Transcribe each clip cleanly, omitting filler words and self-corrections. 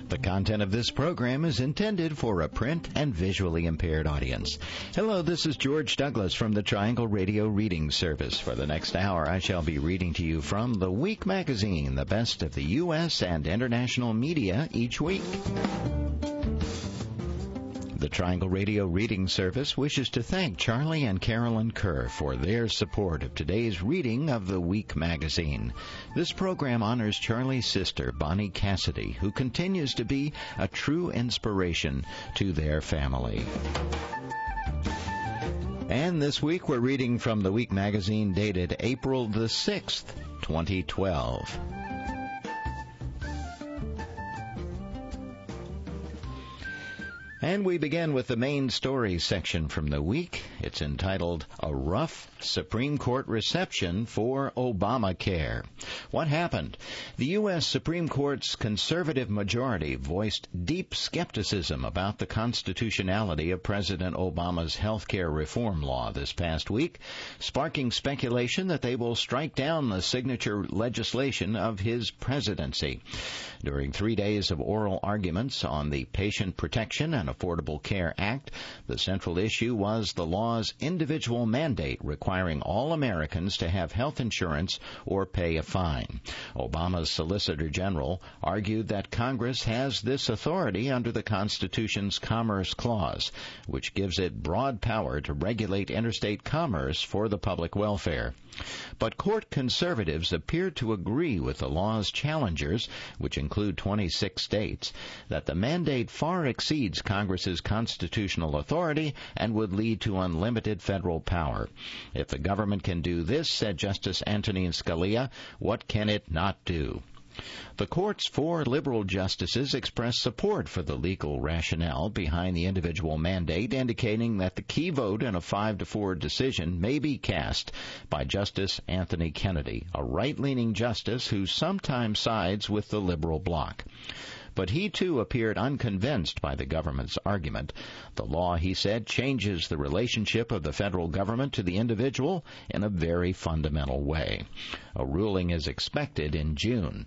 The content of this program is intended for a print and visually impaired audience. Hello, this is George Douglas from the Triangle Radio Reading Service. For the next hour, I shall be reading to you from The Week magazine, the best of the U.S. and international media each week. The Triangle Radio Reading Service wishes to thank Charlie and Carolyn Kerr for their support of today's reading of The Week magazine. This program honors Charlie's sister, Bonnie Cassidy, who continues to be a true inspiration to their family. And this week we're reading from The Week magazine dated April the 6th, 2012. And we begin with the main story section from the week. It's entitled, A Rough Supreme Court Reception for Obamacare. What happened? The U.S. Supreme Court's conservative majority voiced deep skepticism about the constitutionality of President Obama's health care reform law this past week, sparking speculation that they will strike down the signature legislation of his presidency. During 3 days of oral arguments on the Patient Protection and Affordable Care Act, the central issue was the law's individual mandate requiring all Americans to have health insurance or pay a fine. Obama's Solicitor General argued that Congress has this authority under the Constitution's Commerce Clause, which gives it broad power to regulate interstate commerce for the public welfare. But court conservatives appeared to agree with the law's challengers, which include 26 states, that the mandate far exceeds Congress's constitutional authority and would lead to unlimited federal power. If the government can do this, said Justice Antonin Scalia, what can it not do? The court's 4 liberal justices expressed support for the legal rationale behind the individual mandate, indicating that the key vote in a 5-4 decision may be cast by Justice Anthony Kennedy, a right-leaning justice who sometimes sides with the liberal bloc. But he, too, appeared unconvinced by the government's argument. The law, he said, changes the relationship of the federal government to the individual in a very fundamental way. A ruling is expected in June.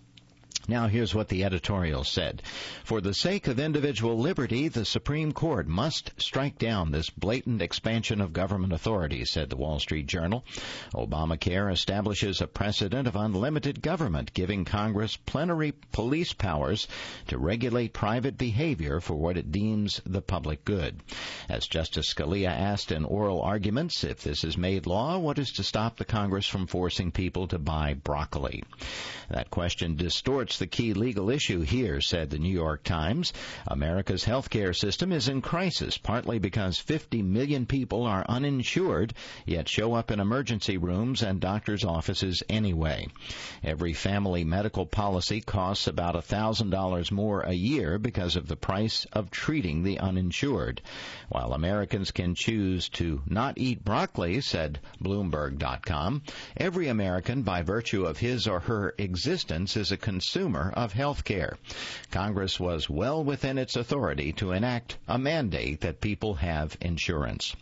Now here's what the editorial said. For the sake of individual liberty, the Supreme Court must strike down this blatant expansion of government authority, said the Wall Street Journal. Obamacare establishes a precedent of unlimited government, giving Congress plenary police powers to regulate private behavior for what it deems the public good. As Justice Scalia asked in oral arguments, if this is made law, what is to stop the Congress from forcing people to buy broccoli? That question distorts the key legal issue here, said the New York Times. America's health care system is in crisis, partly because 50 million people are uninsured, yet show up in emergency rooms and doctors' offices anyway. Every family medical policy costs about $1,000 more a year because of the price of treating the uninsured. While Americans can choose to not eat broccoli, said Bloomberg.com, every American, by virtue of his or her existence, is a consumer of health care. Congress was well within its authority to enact a mandate that people have insurance.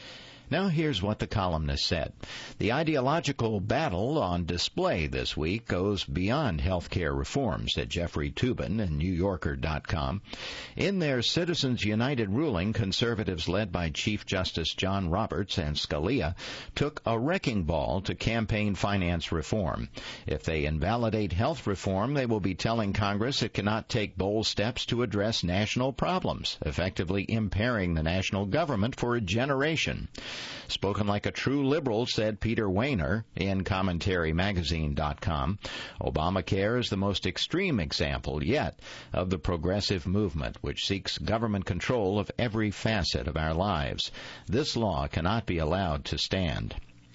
Now here's what the columnist said. The ideological battle on display this week goes beyond health care reform, said Jeffrey Toobin in NewYorker.com. In their Citizens United ruling, conservatives led by Chief Justice John Roberts and Scalia took a wrecking ball to campaign finance reform. If they invalidate health reform, they will be telling Congress it cannot take bold steps to address national problems, effectively impairing the national government for a generation. Spoken like a true liberal, said Peter Wehner in CommentaryMagazine.com. Obamacare is the most extreme example yet of the progressive movement, which seeks government control of every facet of our lives. This law cannot be allowed to stand.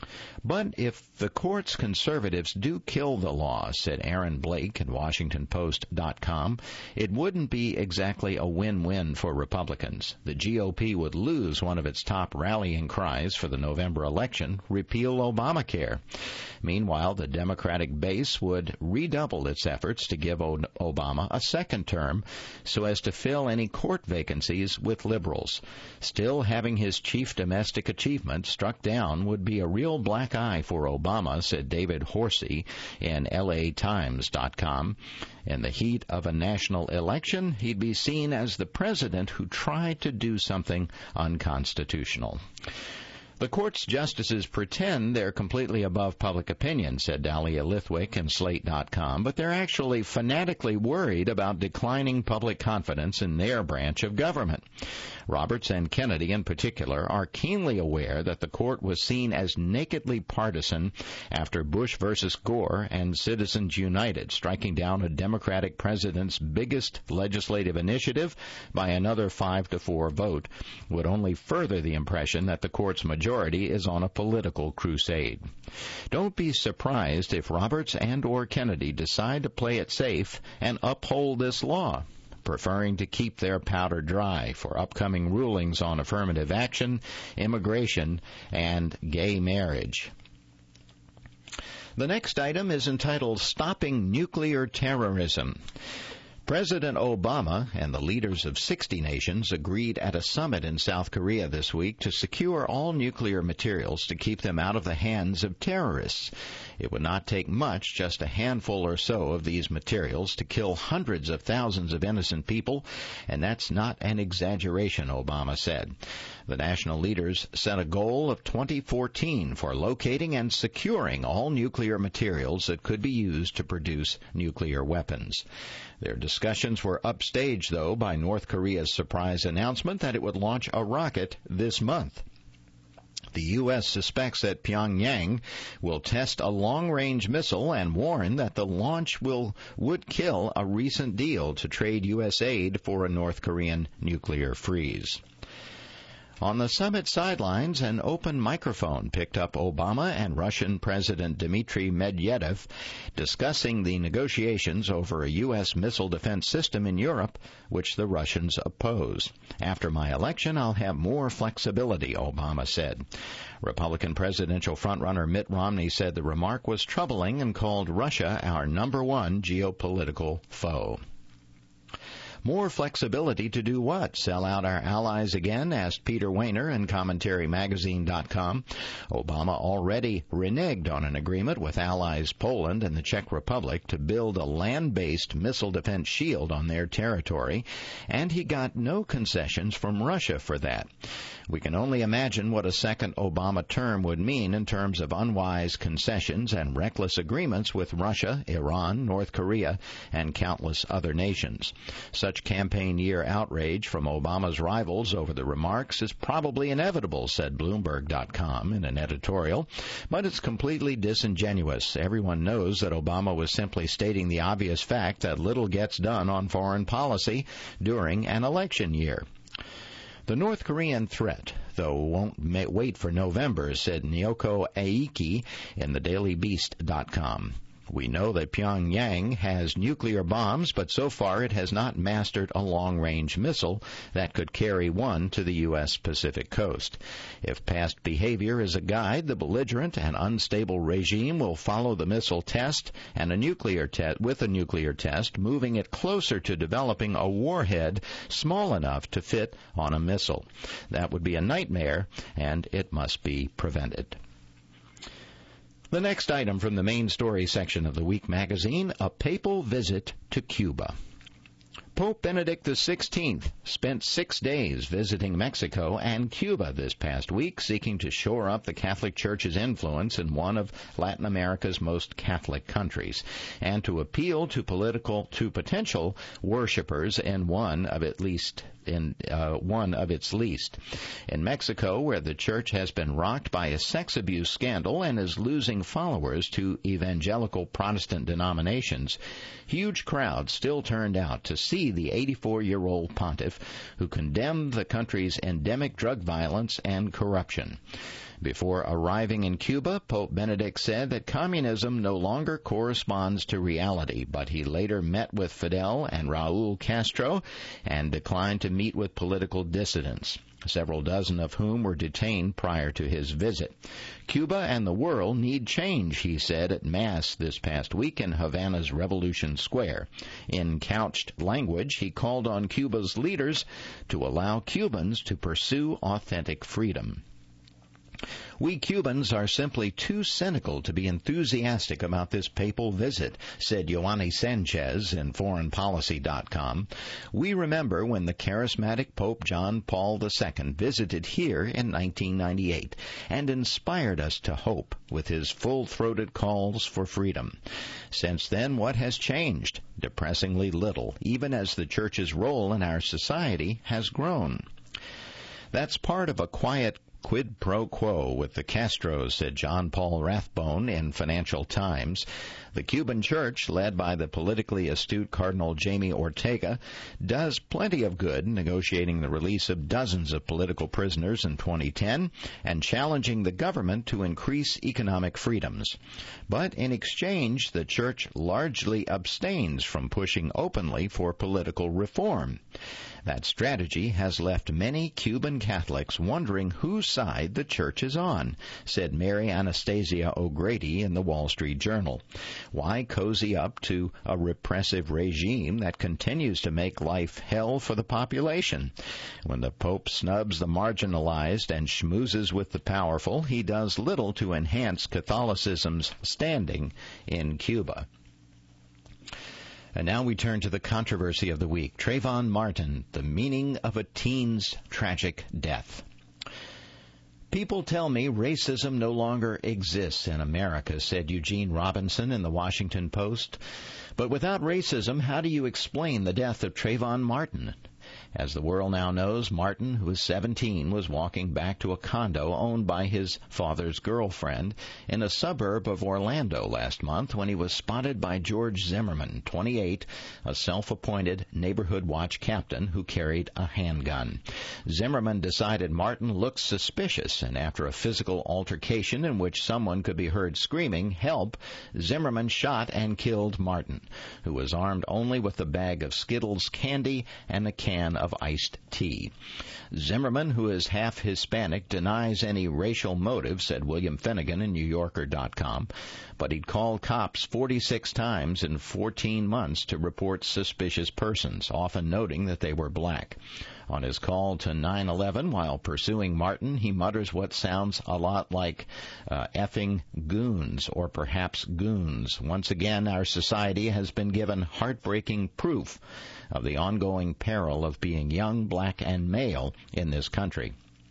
But if the court's conservatives do kill the law, said Aaron Blake at WashingtonPost.com, it wouldn't be exactly a win-win for Republicans. The GOP would lose one of its top rallying cries for the November election, repeal Obamacare. Meanwhile, the Democratic base would redouble its efforts to give Obama a second term so as to fill any court vacancies with liberals. Still, having his chief domestic achievement struck down would be a real black eye for Obama, said David Horsey in LATimes.com. In the heat of a national election, he'd be seen as the president who tried to do something unconstitutional. The court's justices pretend they're completely above public opinion, said Dahlia Lithwick in Slate.com, but they're actually fanatically worried about declining public confidence in their branch of government. Roberts and Kennedy in particular are keenly aware that the court was seen as nakedly partisan after Bush versus Gore and Citizens United, striking down a Democratic president's biggest legislative initiative by another 5-4 vote, would only further the impression that the court's majority is on a political crusade. Don't be surprised if Roberts and or Kennedy decide to play it safe and uphold this law, preferring to keep their powder dry for upcoming rulings on affirmative action, immigration, and gay marriage. The next item is entitled Stopping Nuclear Terrorism. President Obama and the leaders of 60 nations agreed at a summit in South Korea this week to secure all nuclear materials to keep them out of the hands of terrorists. It would not take much, just a handful or so of these materials, to kill hundreds of thousands of innocent people, and that's not an exaggeration, Obama said. The national leaders set a goal of 2014 for locating and securing all nuclear materials that could be used to produce nuclear weapons. Their discussions were upstaged, though, by North Korea's surprise announcement that it would launch a rocket this month. The U.S. suspects that Pyongyang will test a long-range missile and warn that the launch would kill a recent deal to trade U.S. aid for a North Korean nuclear freeze. On the summit sidelines, an open microphone picked up Obama and Russian President Dmitry Medvedev discussing the negotiations over a U.S. missile defense system in Europe, which the Russians oppose. After my election, I'll have more flexibility, Obama said. Republican presidential frontrunner Mitt Romney said the remark was troubling and called Russia our number one geopolitical foe. More flexibility to do what? Sell out our allies again? Asked Peter Wehner in CommentaryMagazine.com. Obama already reneged on an agreement with allies Poland and the Czech Republic to build a land-based missile defense shield on their territory, and he got no concessions from Russia for that. We can only imagine what a second Obama term would mean in terms of unwise concessions and reckless agreements with Russia, Iran, North Korea, and countless other nations. Such campaign year outrage from Obama's rivals over the remarks is probably inevitable, said Bloomberg.com in an editorial, but it's completely disingenuous. Everyone knows that Obama was simply stating the obvious fact that little gets done on foreign policy during an election year. The North Korean threat, though, won't wait for November, said Nyoko Aiki in thedailybeast.com. We know that Pyongyang has nuclear bombs, but so far it has not mastered a long-range missile that could carry one to the U.S. Pacific coast. If past behavior is a guide, the belligerent and unstable regime will follow the missile test and a nuclear test, moving it closer to developing a warhead small enough to fit on a missile. That would be a nightmare, and it must be prevented. The next item from the main story section of the Week magazine, a papal visit to Cuba. Pope Benedict XVI spent 6 days visiting Mexico and Cuba this past week, seeking to shore up the Catholic Church's influence in one of Latin America's most Catholic countries, and to appeal to potential worshipers in one of its least. In Mexico, where the church has been rocked by a sex abuse scandal and is losing followers to evangelical Protestant denominations, huge crowds still turned out to see the 84-year-old pontiff who condemned the country's endemic drug violence and corruption. Before arriving in Cuba, Pope Benedict said that communism no longer corresponds to reality, but he later met with Fidel and Raul Castro and declined to meet with political dissidents, several dozen of whom were detained prior to his visit. Cuba and the world need change, he said at Mass this past week in Havana's Revolution Square. In couched language, he called on Cuba's leaders to allow Cubans to pursue authentic freedom. We Cubans are simply too cynical to be enthusiastic about this papal visit, said Yoani Sanchez in foreignpolicy.com. We remember when the charismatic Pope John Paul II visited here in 1998 and inspired us to hope with his full-throated calls for freedom. Since then, what has changed? Depressingly little, even as the Church's role in our society has grown. That's part of a quiet quid pro quo with the Castros, said John Paul Rathbone in Financial Times. The Cuban Church, led by the politically astute Cardinal Jaime Ortega, does plenty of good negotiating the release of dozens of political prisoners in 2010 and challenging the government to increase economic freedoms. But in exchange, the Church largely abstains from pushing openly for political reform. That strategy has left many Cuban Catholics wondering whose side the Church is on, said Mary Anastasia O'Grady in the Wall Street Journal. Why cozy up to a repressive regime that continues to make life hell for the population? When the Pope snubs the marginalized and schmoozes with the powerful, he does little to enhance Catholicism's standing in Cuba. And now we turn to the controversy of the week. Trayvon Martin, the meaning of a teen's tragic death. People tell me racism no longer exists in America, said Eugene Robinson in the Washington Post. But without racism, how do you explain the death of Trayvon Martin? As the world now knows, Martin, who was 17, was walking back to a condo owned by his father's girlfriend in a suburb of Orlando last month when he was spotted by George Zimmerman, 28, a self-appointed neighborhood watch captain who carried a handgun. Zimmerman decided Martin looked suspicious, and after a physical altercation in which someone could be heard screaming, "Help!" Zimmerman shot and killed Martin, who was armed only with a bag of Skittles candy and a can of iced tea. Zimmerman, who is half Hispanic, denies any racial motive, said William Finnegan in NewYorker.com, but he'd called cops 46 times in 14 months to report suspicious persons, often noting that they were black. On his call to 911 while pursuing Martin, he mutters what sounds a lot like effing goons, or perhaps goons. Once again, our society has been given heartbreaking proof of the ongoing peril of being young, black, and male in this country.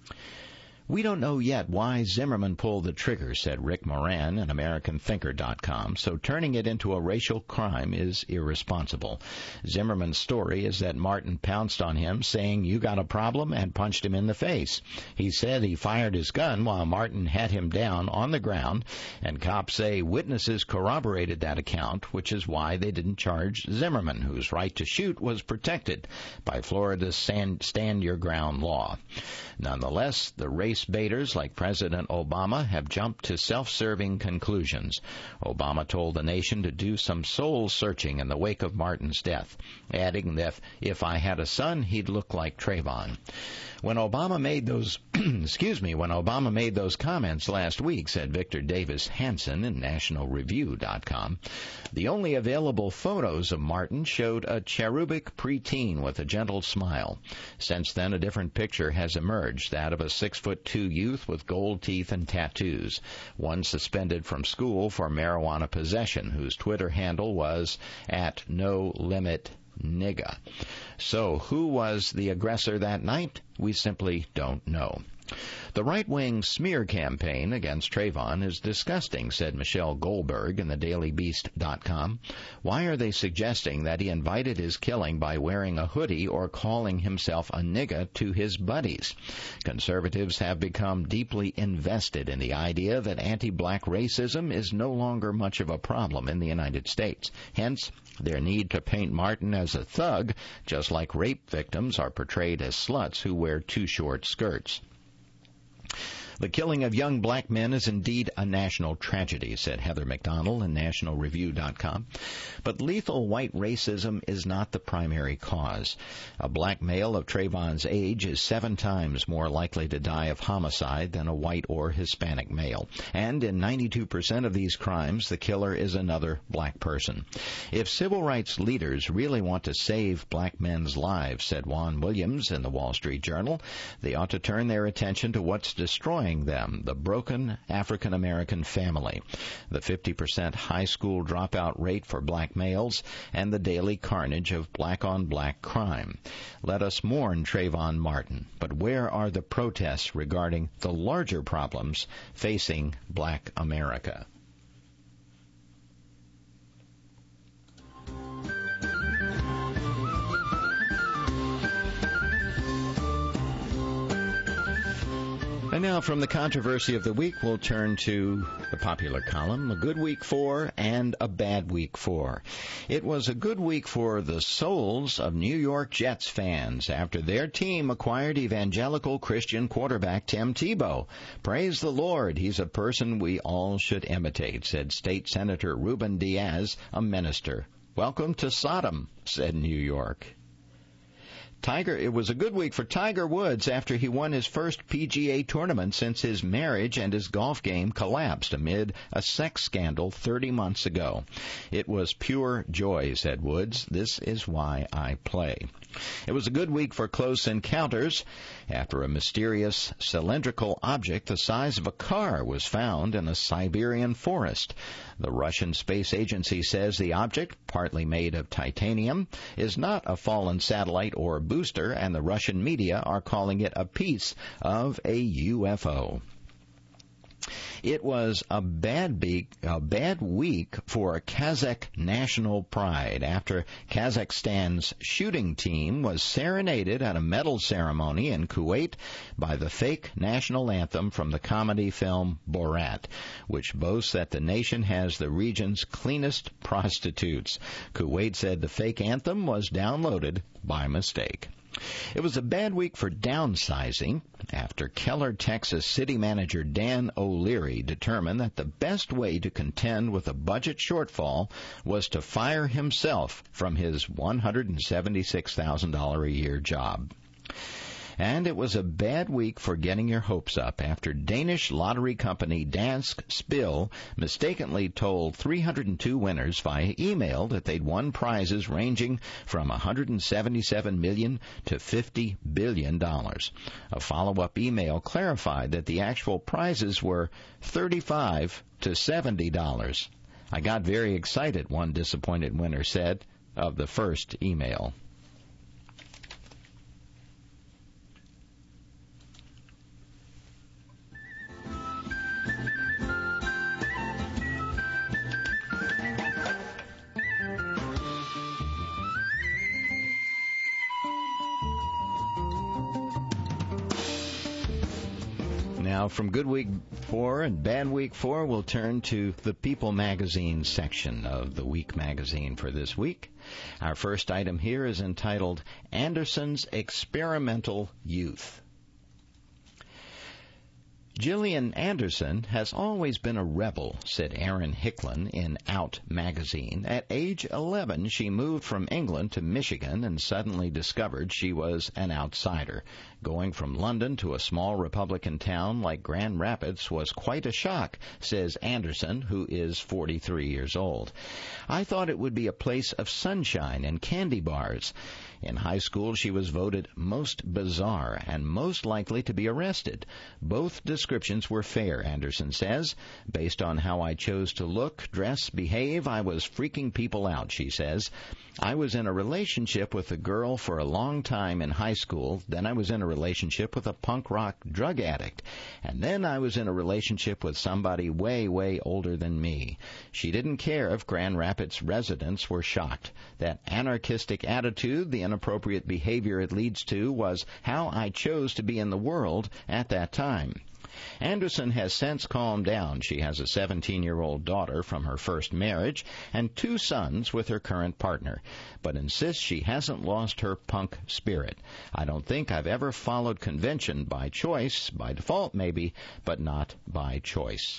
We don't know yet why Zimmerman pulled the trigger, said Rick Moran in AmericanThinker.com, so turning it into a racial crime is irresponsible. Zimmerman's story is that Martin pounced on him, saying, "You got a problem," and punched him in the face. He said he fired his gun while Martin had him down on the ground, and cops say witnesses corroborated that account, which is why they didn't charge Zimmerman, whose right to shoot was protected by Florida's Stand Your Ground law. Nonetheless, the race baiters like President Obama have jumped to self-serving conclusions. Obama told the nation to do some soul-searching in the wake of Martin's death, adding that if I had a son, he'd look like Trayvon. When Obama made those when Obama made those comments last week, said Victor Davis Hanson in NationalReview.com, the only available photos of Martin showed a cherubic preteen with a gentle smile. Since then, a different picture has emerged, that of a 6'2" youth with gold teeth and tattoos, one suspended from school for marijuana possession, whose Twitter handle was @NoLimitNigga. So who was the aggressor that night? We simply don't know. The right-wing smear campaign against Trayvon is disgusting, said Michelle Goldberg in thedailybeast.com. Why are they suggesting that he invited his killing by wearing a hoodie or calling himself a nigga to his buddies? Conservatives have become deeply invested in the idea that anti-black racism is no longer much of a problem in the United States. Hence, their need to paint Martin as a thug, just like rape victims are portrayed as sluts who wear too short skirts. The killing of young black men is indeed a national tragedy, said Heather McDonald in NationalReview.com. But lethal white racism is not the primary cause. A black male of Trayvon's age is 7 times more likely to die of homicide than a white or Hispanic male. And in 92% of these crimes, the killer is another black person. If civil rights leaders really want to save black men's lives, said Juan Williams in the Wall Street Journal, they ought to turn their attention to what's destroying destroying them, the broken African-American family, the 50% high school dropout rate for black males, and the daily carnage of black-on-black crime. Let us mourn Trayvon Martin, but where are the protests regarding the larger problems facing black America? And now from the controversy of the week, we'll turn to the popular column, a good week for and a bad week for. It was a good week for the souls of New York Jets fans after their team acquired evangelical Christian quarterback Tim Tebow. Praise the Lord, he's a person we all should imitate, said State Senator Ruben Diaz, a minister. Welcome to Sodom, said New York. It was a good week for Tiger Woods after he won his first PGA tournament since his marriage and his golf game collapsed amid a sex scandal 30 months ago. It was pure joy, said Woods. This is why I play. It was a good week for close encounters after a mysterious cylindrical object the size of a car was found in a Siberian forest. The Russian Space Agency says the object, partly made of titanium, is not a fallen satellite or booster, and the Russian media are calling it a piece of a UFO. It was a bad week for Kazakh national pride after Kazakhstan's shooting team was serenaded at a medal ceremony in Kuwait by the fake national anthem from the comedy film Borat, which boasts that the nation has the region's cleanest prostitutes. Kuwait said the fake anthem was downloaded by mistake. It was a bad week for downsizing after Keller, Texas city manager Dan O'Leary determined that the best way to contend with a budget shortfall was to fire himself from his $176,000 a year job. And it was a bad week for getting your hopes up after Danish lottery company Dansk Spil mistakenly told 302 winners via email that they'd won prizes ranging from $177 million to $50 billion. A follow-up email clarified that the actual prizes were $35 to $70. I got very excited, one disappointed winner said of the first email. Now, from Good Week 4 and Bad Week 4, we'll turn to the People Magazine section of the Week magazine for this week. Our first item here is entitled Anderson's Experimental Youth. Gillian Anderson has always been a rebel, said Aaron Hicklin in Out magazine. At age 11, she moved from England to Michigan and suddenly discovered she was an outsider. Going from London to a small Republican town like Grand Rapids was quite a shock, says Anderson, who is 43 years old. I thought it would be a place of sunshine and candy bars. In high school, she was voted most bizarre and most likely to be arrested. Both descriptions were fair, Anderson says. Based on how I chose to look, dress, behave, I was freaking people out, she says. I was in a relationship with a girl for a long time in high school. Then I was in a relationship with a punk rock drug addict. And then I was in a relationship with somebody way, way older than me. She didn't care if Grand Rapids residents were shocked. That anarchistic attitude, the inappropriate behavior it leads to, was how I chose to be in the world at that time. Anderson has since calmed down. She has a 17-year-old daughter from her first marriage and 2 sons with her current partner, but insists she hasn't lost her punk spirit. I don't think I've ever followed convention by choice, by default maybe, but not by choice.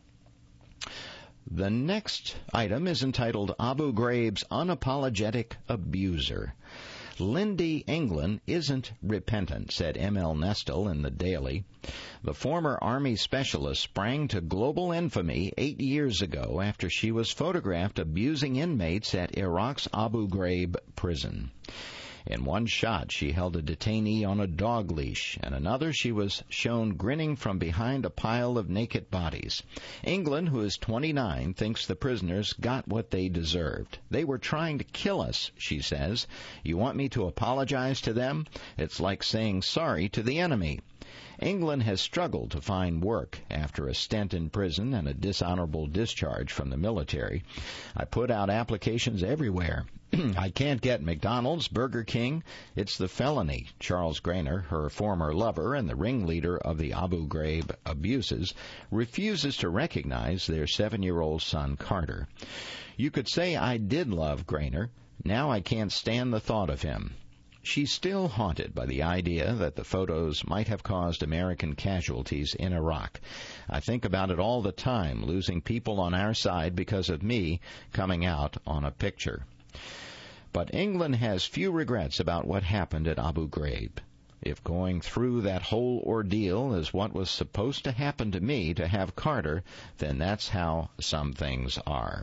The next item is entitled Abu Ghraib's Unapologetic Abuser. Lindy England isn't repentant, said M.L. Nestle in the Daily. The former Army specialist sprang to global infamy 8 years ago after she was photographed abusing inmates at Iraq's Abu Ghraib prison. In one shot, she held a detainee on a dog leash. In another, she was shown grinning from behind a pile of naked bodies. England, who is 29, thinks the prisoners got what they deserved. They were trying to kill us, she says. You want me to apologize to them? It's like saying sorry to the enemy. England has struggled to find work after a stint in prison and a dishonorable discharge from the military. I put out applications everywhere. I can't get McDonald's, Burger King. It's the felony. Charles Grainer, her former lover and the ringleader of the Abu Ghraib abuses, refuses to recognize their 7-year-old son, Carter. You could say I did love Grainer. Now I can't stand the thought of him. She's still haunted by the idea that the photos might have caused American casualties in Iraq. I think about it all the time, losing people on our side because of me coming out on a picture. But England has few regrets about what happened at Abu Ghraib. If going through that whole ordeal is what was supposed to happen to me to have Carter, then that's how some things are.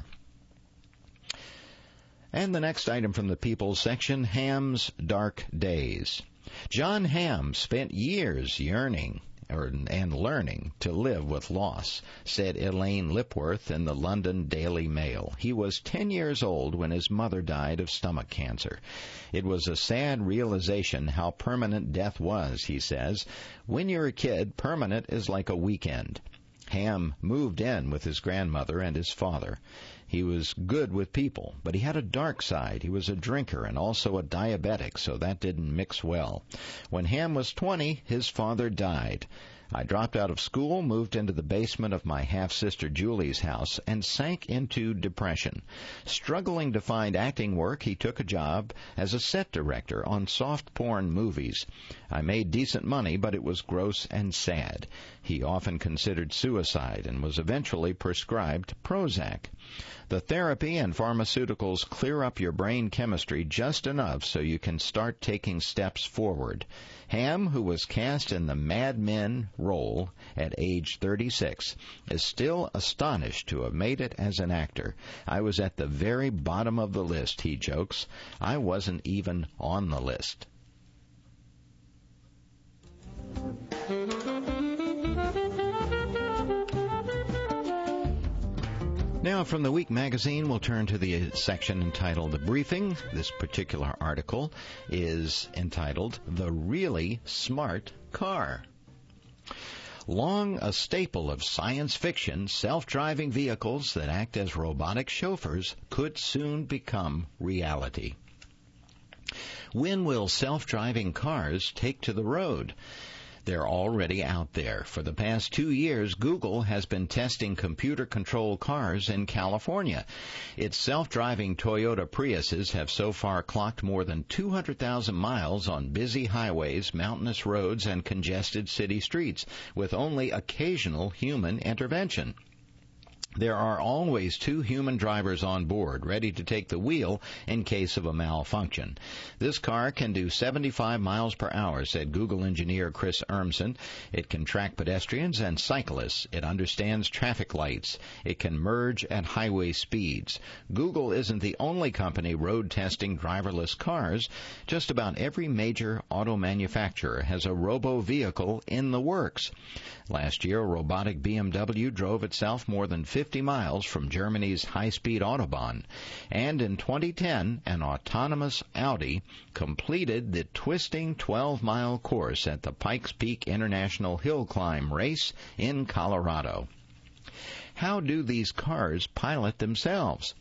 And the next item from the People's section, Ham's Dark Days. John Ham spent years yearning and learning to live with loss, said Elaine Lipworth in the London Daily Mail. He was 10 years old when his mother died of stomach cancer. It was a sad realization how permanent death was, he says. When you're a kid, permanent is like a weekend. Ham moved in with his grandmother and his father. He was good with people, but he had a dark side. He was a drinker and also a diabetic, so that didn't mix well. When Ham was 20, his father died. I dropped out of school, moved into the basement of my half-sister Julie's house, and sank into depression. Struggling to find acting work, he took a job as a set director on soft porn movies. I made decent money, but it was gross and sad. He often considered suicide and was eventually prescribed Prozac. The therapy and pharmaceuticals clear up your brain chemistry just enough so you can start taking steps forward. Ham, who was cast in the Mad Men role at age 36, is still astonished to have made it as an actor. I was at the very bottom of the list, he jokes. I wasn't even on the list. Now, from the Week magazine, we'll turn to the section entitled The Briefing. This particular article is entitled The Really Smart Car. Long a staple of science fiction, self-driving vehicles that act as robotic chauffeurs could soon become reality. When will self-driving cars take to the road? They're already out there. For the past 2 years, Google has been testing computer-controlled cars in California. Its self-driving Toyota Priuses have so far clocked more than 200,000 miles on busy highways, mountainous roads, and congested city streets, with only occasional human intervention. There are always 2 human drivers on board, ready to take the wheel in case of a malfunction. This car can do 75 miles per hour, said Google engineer Chris Urmson. It can track pedestrians and cyclists. It understands traffic lights. It can merge at highway speeds. Google isn't the only company road testing driverless cars. Just about every major auto manufacturer has a robo-vehicle in the works. Last year, a robotic BMW drove itself more than 50 miles from Germany's high-speed Autobahn. And in 2010, an autonomous Audi completed the twisting 12-mile course at the Pikes Peak International Hill Climb Race in Colorado. How do these cars pilot themselves?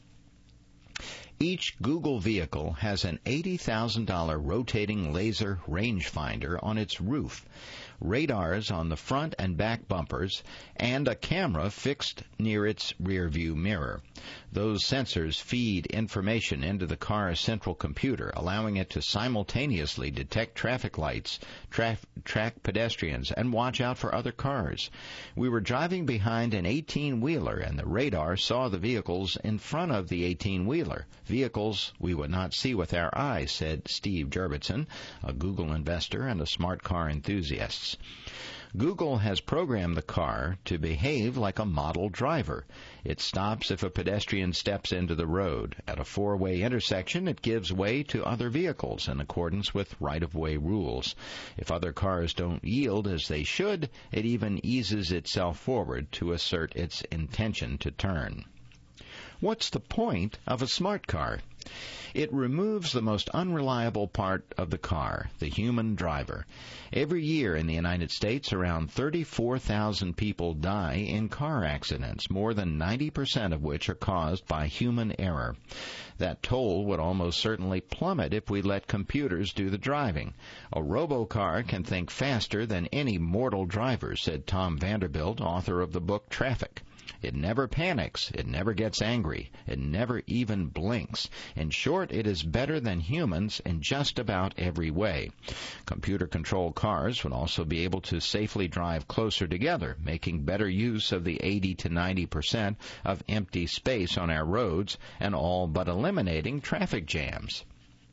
Each Google vehicle has an $80,000 rotating laser rangefinder on its roof, radars on the front and back bumpers, and a camera fixed near its rearview mirror. Those sensors feed information into the car's central computer, allowing it to simultaneously detect traffic lights, track pedestrians, and watch out for other cars. We were driving behind an 18-wheeler, and the radar saw the vehicles in front of the 18-wheeler, vehicles we would not see with our eyes, said Steve Jurvetson, a Google investor and a smart car enthusiast. tests. Google has programmed the car to behave like a model driver. It stops if a pedestrian steps into the road. At a four-way intersection, it gives way to other vehicles in accordance with right-of-way rules. If other cars don't yield as they should, it even eases itself forward to assert its intention to turn. What's the point of a smart car? It removes the most unreliable part of the car, the human driver. Every year in the United States, around 34,000 people die in car accidents, more than 90% of which are caused by human error. That toll would almost certainly plummet if we let computers do the driving. A robocar can think faster than any mortal driver, said Tom Vanderbilt, author of the book Traffic. It never panics. It never gets angry. It never even blinks. In short, it is better than humans in just about every way. Computer-controlled cars would also be able to safely drive closer together, making better use of the 80 to 90% of empty space on our roads and all but eliminating traffic jams.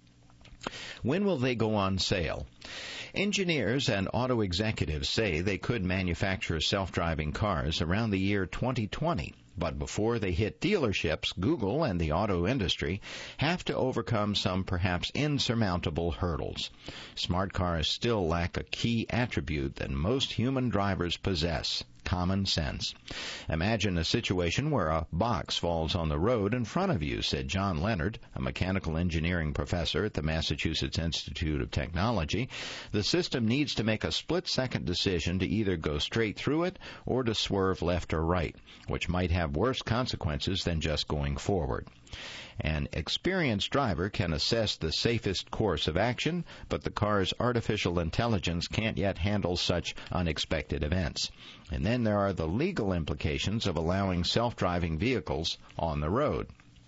When will they go on sale? Engineers and auto executives say they could manufacture self-driving cars around the year 2020. But before they hit dealerships, Google and the auto industry have to overcome some perhaps insurmountable hurdles. Smart cars still lack a key attribute that most human drivers possess: common sense. Imagine a situation where a box falls on the road in front of you, said John Leonard, a mechanical engineering professor at the Massachusetts Institute of Technology. The system needs to make a split-second decision to either go straight through it or to swerve left or right, which might have worse consequences than just going forward. An experienced driver can assess the safest course of action, but the car's artificial intelligence can't yet handle such unexpected events. And then there are the legal implications of allowing self-driving vehicles on the road.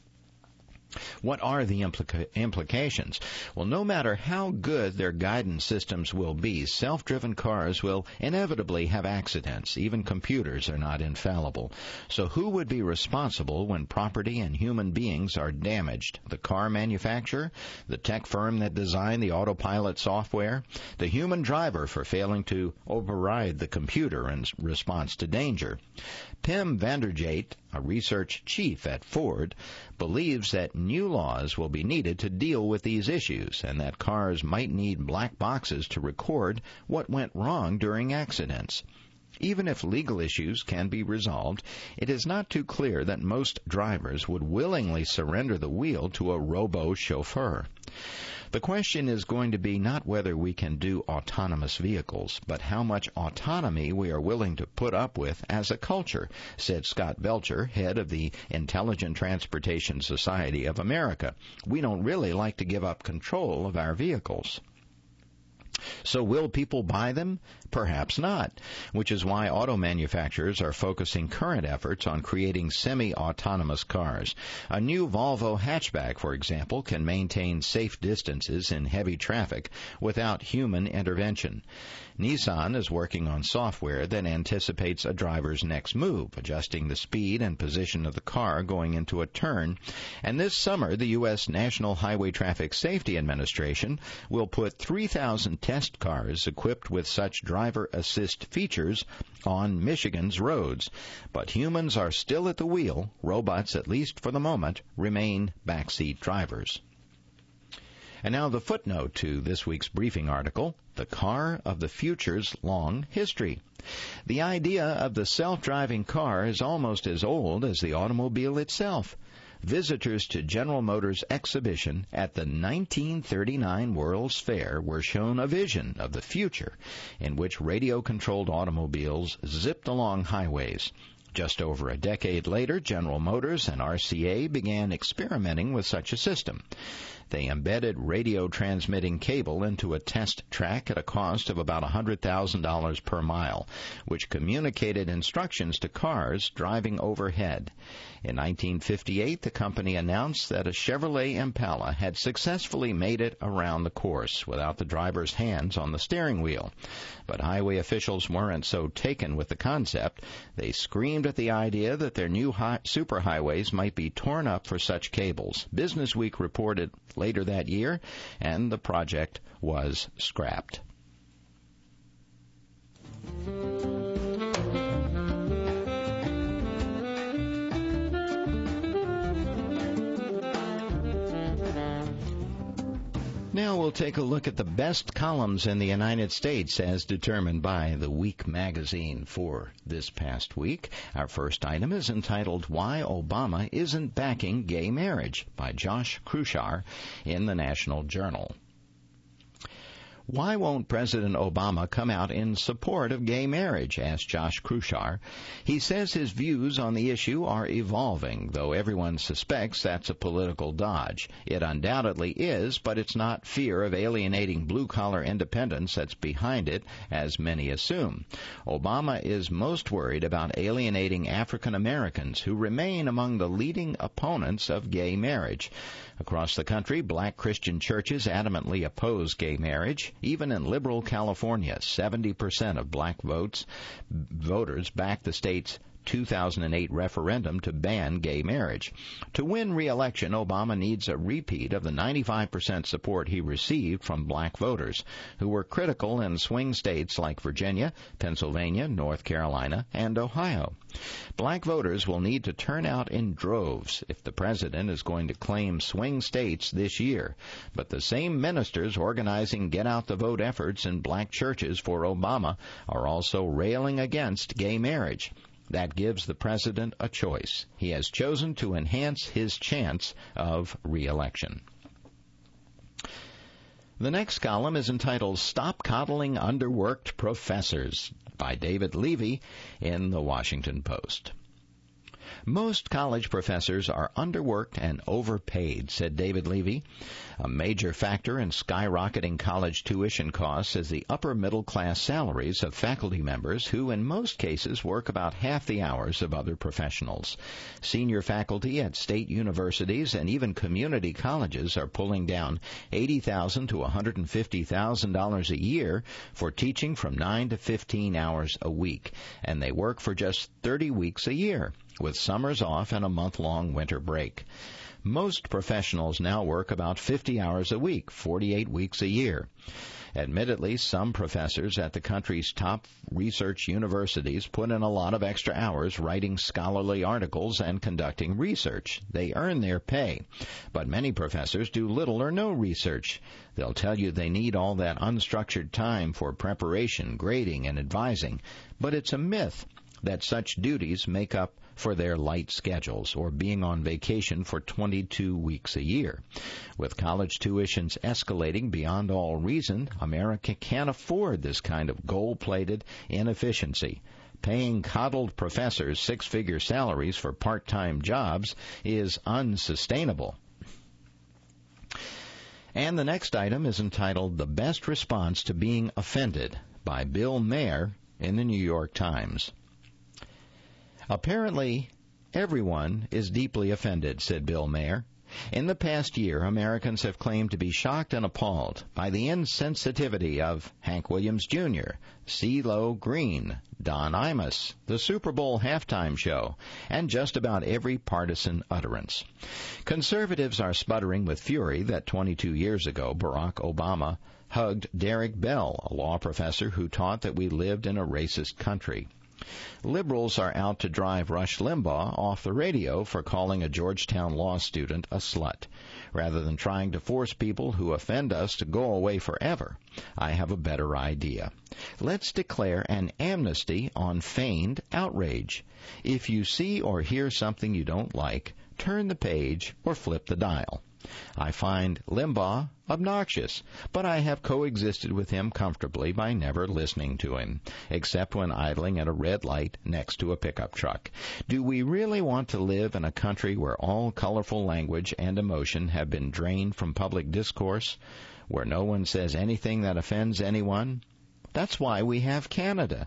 What are the implications? Well, no matter how good their guidance systems will be, self-driven cars will inevitably have accidents. Even computers are not infallible. So who would be responsible when property and human beings are damaged? The car manufacturer? The tech firm that designed the autopilot software? The human driver for failing to override the computer in response to danger? Pim Vanderjagt, a research chief at Ford, believes that new laws will be needed to deal with these issues and that cars might need black boxes to record what went wrong during accidents. Even if legal issues can be resolved, it is not too clear that most drivers would willingly surrender the wheel to a robo-chauffeur. The question is going to be not whether we can do autonomous vehicles, but how much autonomy we are willing to put up with as a culture, said Scott Belcher, head of the Intelligent Transportation Society of America. We don't really like to give up control of our vehicles. So will people buy them? Perhaps not, which is why auto manufacturers are focusing current efforts on creating semi-autonomous cars. A new Volvo hatchback, for example, can maintain safe distances in heavy traffic without human intervention. Nissan is working on software that anticipates a driver's next move, adjusting the speed and position of the car going into a turn. And this summer, the U.S. National Highway Traffic Safety Administration will put 3,000 test cars equipped with such driver assist features on Michigan's roads. But humans are still at the wheel. Robots, at least for the moment, remain backseat drivers. And now the footnote to this week's briefing article, The Car of the Future's Long History. The idea of the self-driving car is almost as old as the automobile itself. Visitors to General Motors' exhibition at the 1939 World's Fair were shown a vision of the future in which radio-controlled automobiles zipped along highways. Just over a decade later, General Motors and RCA began experimenting with such a system. They embedded radio transmitting cable into a test track at a cost of about $100,000 per mile, which communicated instructions to cars driving overhead. In 1958, the company announced that a Chevrolet Impala had successfully made it around the course without the driver's hands on the steering wheel. But highway officials weren't so taken with the concept. They screamed at the idea that their new superhighways might be torn up for such cables. Business Week reported later that year, and the project was scrapped. Now we'll take a look at the best columns in the United States as determined by The Week magazine for this past week. Our first item is entitled Why Obama Isn't Backing Gay Marriage by Josh Krushar in the National Journal. Why won't President Obama come out in support of gay marriage? Asked Josh Krushar. He says his views on the issue are evolving, though everyone suspects that's a political dodge. It undoubtedly is, but it's not fear of alienating blue-collar independents that's behind it, as many assume. Obama is most worried about alienating African Americans, who remain among the leading opponents of gay marriage. Across the country, black Christian churches adamantly oppose gay marriage. Even in liberal California, 70% of black voters backed the state's 2008 referendum to ban gay marriage. To win re-election, Obama needs a repeat of the 95% support he received from black voters, who were critical in swing states like Virginia, Pennsylvania, North Carolina, and Ohio. Black voters will need to turn out in droves if the president is going to claim swing states this year. But the same ministers organizing get-out-the-vote efforts in black churches for Obama are also railing against gay marriage. That gives the president a choice. He has chosen to enhance his chance of re-election. The next column is entitled Stop Coddling Underworked Professors by David Levy in the Washington Post. Most college professors are underworked and overpaid, said David Levy. A major factor in skyrocketing college tuition costs is the upper middle class salaries of faculty members who in most cases work about half the hours of other professionals. Senior faculty at state universities and even community colleges are pulling down $80,000 to $150,000 a year for teaching from 9 to 15 hours a week, and they work for just 30 weeks a year, with summers off and a month-long winter break. Most professionals now work about 50 hours a week, 48 weeks a year. Admittedly, some professors at the country's top research universities put in a lot of extra hours writing scholarly articles and conducting research. They earn their pay. But many professors do little or no research. They'll tell you they need all that unstructured time for preparation, grading, and advising. But it's a myth that such duties make up for their light schedules or being on vacation for 22 weeks a year. With college tuitions escalating beyond all reason, America can't afford this kind of gold-plated inefficiency. Paying coddled professors six-figure salaries for part-time jobs is unsustainable. And the next item is entitled The Best Response to Being Offended by Bill Maher in the New York Times. Apparently, everyone is deeply offended, said Bill Maher. In the past year, Americans have claimed to be shocked and appalled by the insensitivity of Hank Williams Jr., CeeLo Green, Don Imus, the Super Bowl halftime show, and just about every partisan utterance. Conservatives are sputtering with fury that 22 years ago, Barack Obama hugged Derek Bell, a law professor who taught that we lived in a racist country. Liberals are out to drive Rush Limbaugh off the radio for calling a Georgetown law student a slut. Rather than trying to force people who offend us to go away forever, I have a better idea. Let's declare an amnesty on feigned outrage. If you see or hear something you don't like, turn the page or flip the dial. I find Limbaugh obnoxious, but I have coexisted with him comfortably by never listening to him, except when idling at a red light next to a pickup truck. Do we really want to live in a country where all colorful language and emotion have been drained from public discourse, where no one says anything that offends anyone? That's why we have Canada.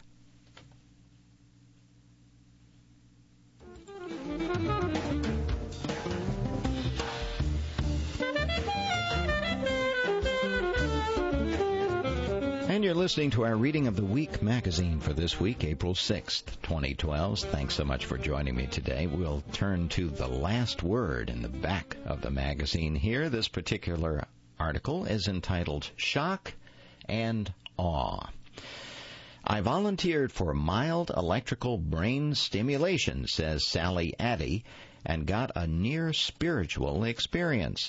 And you're listening to our Reading of the Week magazine for this week, April 6th, 2012. Thanks so much for joining me today. We'll turn to the last word in the back of the magazine here. This particular article is entitled Shock and Awe. I volunteered for mild electrical brain stimulation, says Sally Addy, and got a near spiritual experience.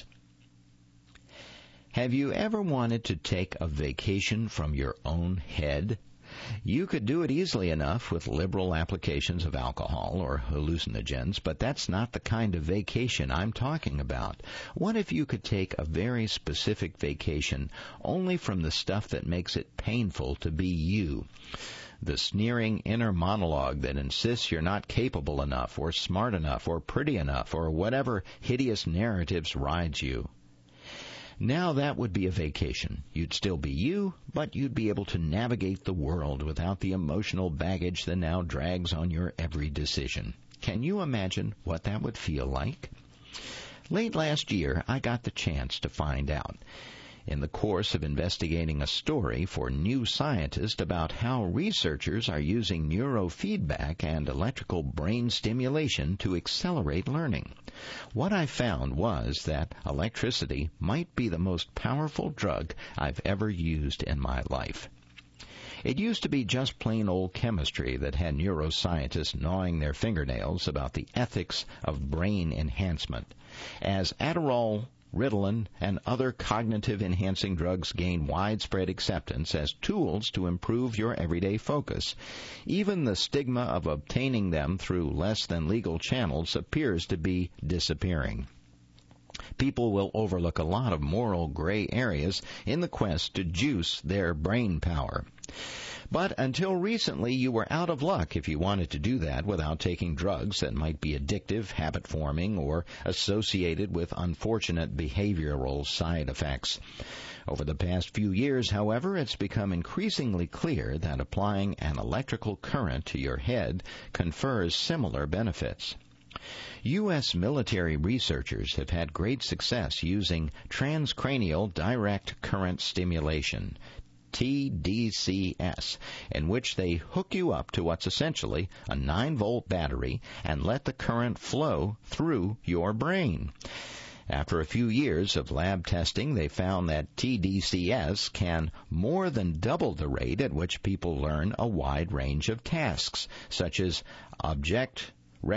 Have you ever wanted to take a vacation from your own head? You could do it easily enough with liberal applications of alcohol or hallucinogens, but that's not the kind of vacation I'm talking about. What if you could take a very specific vacation only from the stuff that makes it painful to be you? The sneering inner monologue that insists you're not capable enough or smart enough or pretty enough or whatever hideous narratives rides you. Now that would be a vacation. You'd still be you, but you'd be able to navigate the world without the emotional baggage that now drags on your every decision. Can you imagine what that would feel like? Late last year, I got the chance to find out. In the course of investigating a story for New Scientist about how researchers are using neurofeedback and electrical brain stimulation to accelerate learning. What I found was that electricity might be the most powerful drug I've ever used in my life. It used to be just plain old chemistry that had neuroscientists gnawing their fingernails about the ethics of brain enhancement. As Adderall, Ritalin, and other cognitive-enhancing drugs gain widespread acceptance as tools to improve your everyday focus, even the stigma of obtaining them through less-than-legal channels appears to be disappearing. People will overlook a lot of moral gray areas in the quest to juice their brain power. But until recently, you were out of luck if you wanted to do that without taking drugs that might be addictive, habit-forming, or associated with unfortunate behavioral side effects. Over the past few years, however, it's become increasingly clear that applying an electrical current to your head confers similar benefits. U.S. military researchers have had great success using transcranial direct current stimulation, TDCS, in which they hook you up to what's essentially a 9-volt battery and let the current flow through your brain. After a few years of lab testing, they found that TDCS can more than double the rate at which people learn a wide range of tasks, such as object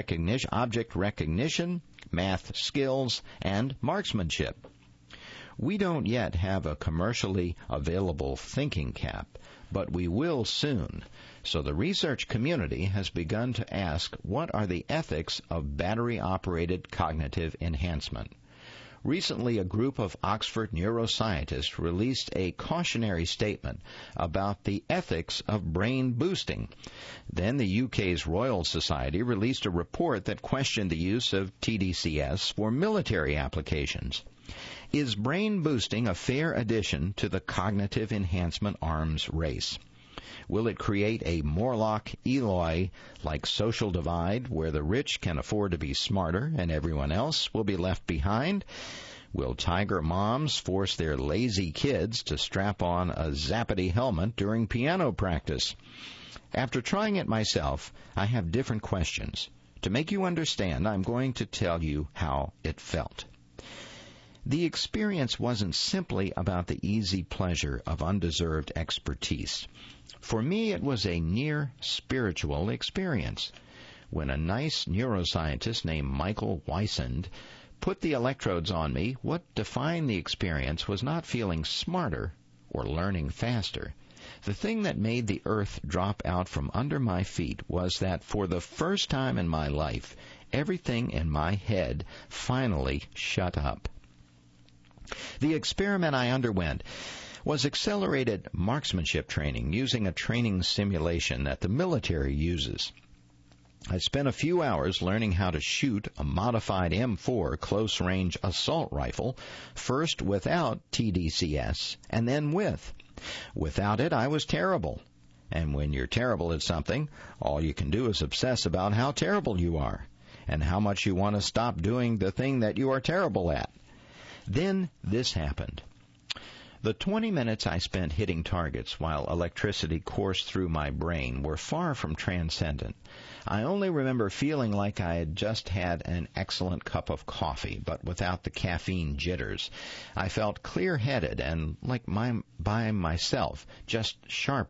recognition, math skills, and marksmanship. We don't yet have a commercially available thinking cap, but we will soon. So the research community has begun to ask, what are the ethics of battery-operated cognitive enhancement? Recently, a group of Oxford neuroscientists released a cautionary statement about the ethics of brain boosting. Then the UK's Royal Society released a report that questioned the use of TDCS for military applications. Is brain boosting a fair addition to the cognitive enhancement arms race? Will it create a Morlock-Eloi-like social divide where the rich can afford to be smarter and everyone else will be left behind? Will tiger moms force their lazy kids to strap on a Zappity helmet during piano practice? After trying it myself, I have different questions. To make you understand, I'm going to tell you how it felt. The experience wasn't simply about the easy pleasure of undeserved expertise. For me, it was a near spiritual experience. When a nice neuroscientist named Michael Weisand put the electrodes on me, what defined the experience was not feeling smarter or learning faster. The thing that made the earth drop out from under my feet was that for the first time in my life, everything in my head finally shut up. The experiment I underwent was accelerated marksmanship training using a training simulation that the military uses. I spent a few hours learning how to shoot a modified M4 close-range assault rifle, first without TDCS and then with. Without it, I was terrible. And when you're terrible at something, all you can do is obsess about how terrible you are and how much you want to stop doing the thing that you are terrible at. Then this happened. The 20 minutes I spent hitting targets while electricity coursed through my brain were far from transcendent. I only remember feeling like I had just had an excellent cup of coffee, but without the caffeine jitters. I felt clear-headed and like by myself, just sharper,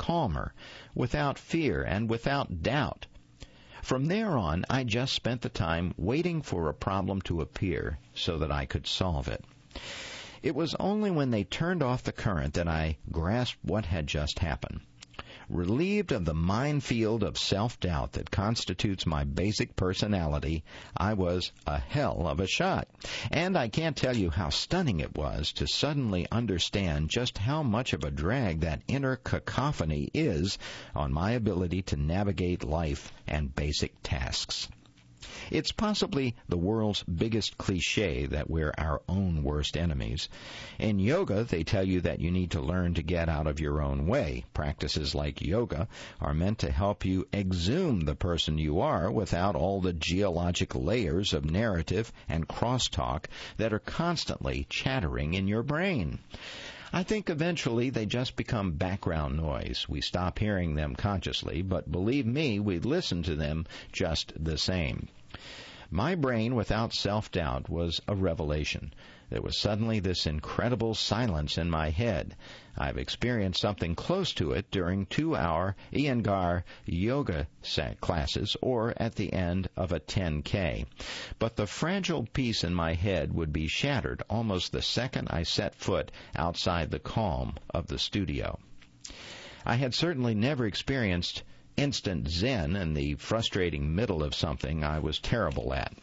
calmer, without fear, and without doubt. From there on, I just spent the time waiting for a problem to appear so that I could solve it. It was only when they turned off the current that I grasped what had just happened. Relieved of the minefield of self-doubt that constitutes my basic personality, I was a hell of a shot. And I can't tell you how stunning it was to suddenly understand just how much of a drag that inner cacophony is on my ability to navigate life and basic tasks. It's possibly the world's biggest cliche that we're our own worst enemies. In yoga, they tell you that you need to learn to get out of your own way. Practices like yoga are meant to help you exhume the person you are without all the geologic layers of narrative and crosstalk that are constantly chattering in your brain. I think eventually they just become background noise. We stop hearing them consciously, but believe me, we listen to them just the same. My brain without self-doubt was a revelation. There was suddenly this incredible silence in my head. I've experienced something close to it during 2-hour Iyengar yoga classes or at the end of a 10K. But the fragile peace in my head would be shattered almost the second I set foot outside the calm of the studio. I had certainly never experienced instant zen in the frustrating middle of something I was terrible at.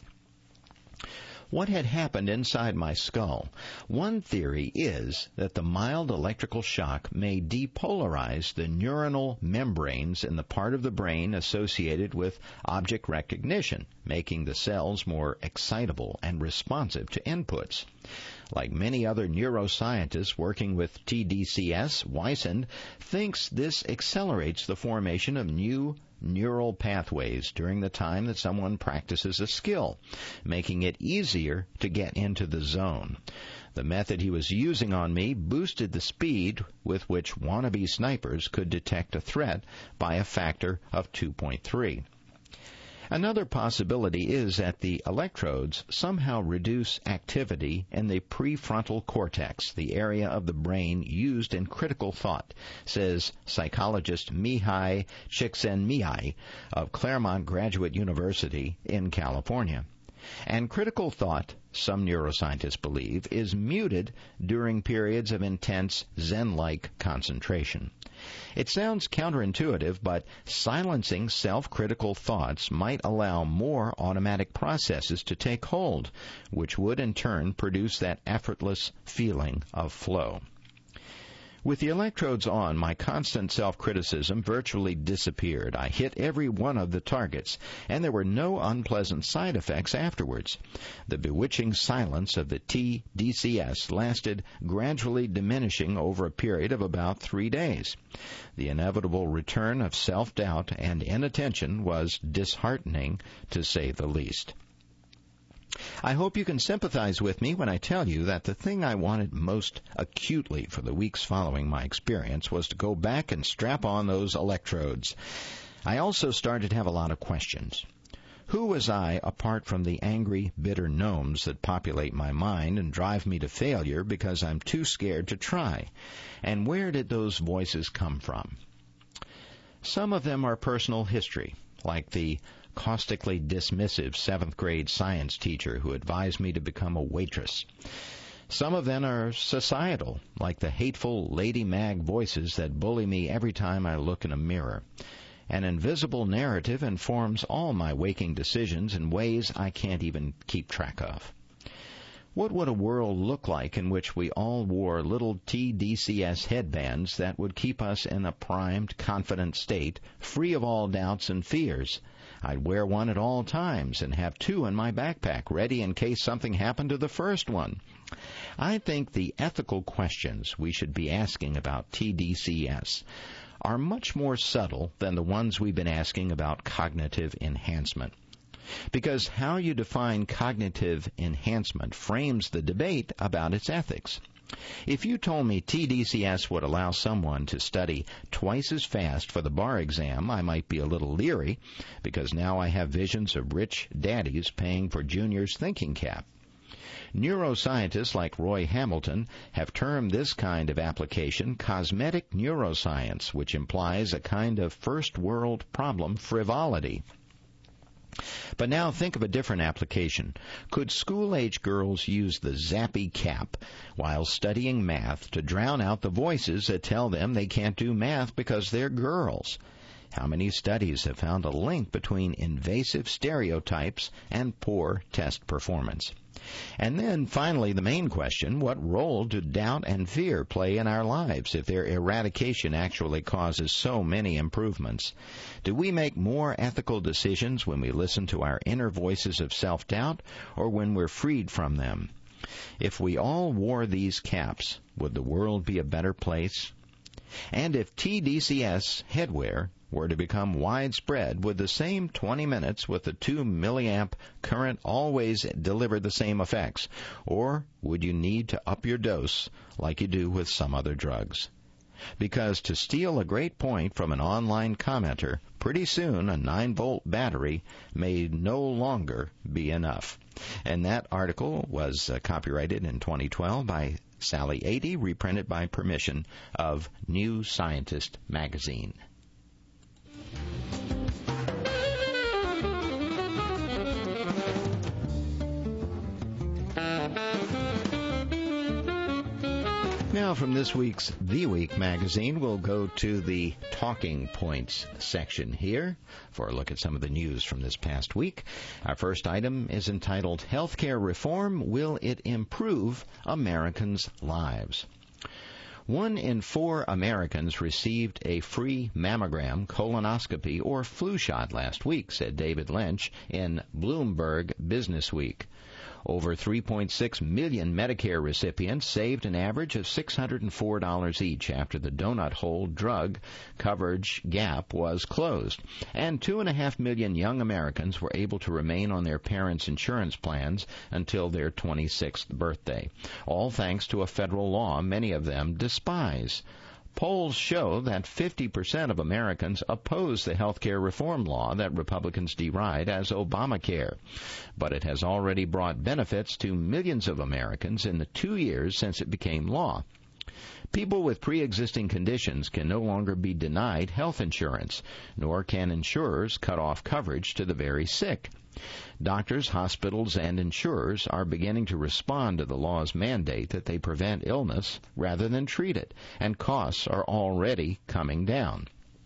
What had happened inside my skull? One theory is that the mild electrical shock may depolarize the neuronal membranes in the part of the brain associated with object recognition, making the cells more excitable and responsive to inputs. Like many other neuroscientists working with TDCS, Weissend thinks this accelerates the formation of new neural pathways during the time that someone practices a skill, making it easier to get into the zone. The method he was using on me boosted the speed with which wannabe snipers could detect a threat by a factor of 2.3. Another possibility is that the electrodes somehow reduce activity in the prefrontal cortex, the area of the brain used in critical thought, says psychologist Mihai Csikszentmihalyi of Claremont Graduate University in California. And critical thought, some neuroscientists believe, is muted during periods of intense Zen-like concentration. It sounds counterintuitive, but silencing self-critical thoughts might allow more automatic processes to take hold, which would in turn produce that effortless feeling of flow. With the electrodes on, my constant self-criticism virtually disappeared. I hit every one of the targets, and there were no unpleasant side effects afterwards. The bewitching silence of the TDCS lasted, gradually diminishing over a period of about 3 days. The inevitable return of self-doubt and inattention was disheartening, to say the least. I hope you can sympathize with me when I tell you that the thing I wanted most acutely for the weeks following my experience was to go back and strap on those electrodes. I also started to have a lot of questions. Who was I apart from the angry, bitter gnomes that populate my mind and drive me to failure because I'm too scared to try? And where did those voices come from? Some of them are personal history, like the caustically dismissive 7th grade science teacher who advised me to become a waitress. Some of them are societal, like the hateful Lady Mag voices that bully me every time I look in a mirror. An invisible narrative informs all my waking decisions in ways I can't even keep track of. What would a world look like in which we all wore little TDCS headbands that would keep us in a primed, confident state, free of all doubts and fears? I'd wear one at all times and have 2 in my backpack, ready in case something happened to the first one. I think the ethical questions we should be asking about TDCS are much more subtle than the ones we've been asking about cognitive enhancement. Because how you define cognitive enhancement frames the debate about its ethics. If you told me TDCS would allow someone to study twice as fast for the bar exam, I might be a little leery, because now I have visions of rich daddies paying for Junior's thinking cap. Neuroscientists like Roy Hamilton have termed this kind of application cosmetic neuroscience, which implies a kind of first-world problem frivolity. But now think of a different application. Could school-age girls use the Zappy Cap while studying math to drown out the voices that tell them they can't do math because they're girls? How many studies have found a link between invasive stereotypes and poor test performance? And then, finally, the main question, what role do doubt and fear play in our lives if their eradication actually causes so many improvements? Do we make more ethical decisions when we listen to our inner voices of self-doubt or when we're freed from them? If we all wore these caps, would the world be a better place? And if TDCS headwear were to become widespread, would the same 20 minutes with the 2 milliamp current always deliver the same effects? Or would you need to up your dose like you do with some other drugs? Because to steal a great point from an online commenter, pretty soon a 9-volt battery may no longer be enough. And that article was copyrighted in 2012 by Sally Adey, reprinted by permission of New Scientist magazine. Now, from this week's The Week magazine, we'll go to the Talking Points section here for a look at some of the news from this past week. Our first item is entitled, Healthcare Reform, Will It Improve Americans' Lives? 1 in 4 Americans received a free mammogram, colonoscopy, or flu shot last week, said David Lynch in Bloomberg Business Week. Over 3.6 million Medicare recipients saved an average of $604 each after the donut hole drug coverage gap was closed. And 2.5 million young Americans were able to remain on their parents' insurance plans until their 26th birthday, all thanks to a federal law many of them despise. Polls show that 50% of Americans oppose the health care reform law that Republicans deride as Obamacare. But it has already brought benefits to millions of Americans in the 2 years since it became law. People with pre-existing conditions can no longer be denied health insurance, nor can insurers cut off coverage to the very sick. Doctors, hospitals, and insurers are beginning to respond to the law's mandate that they prevent illness rather than treat it, and costs are already coming down.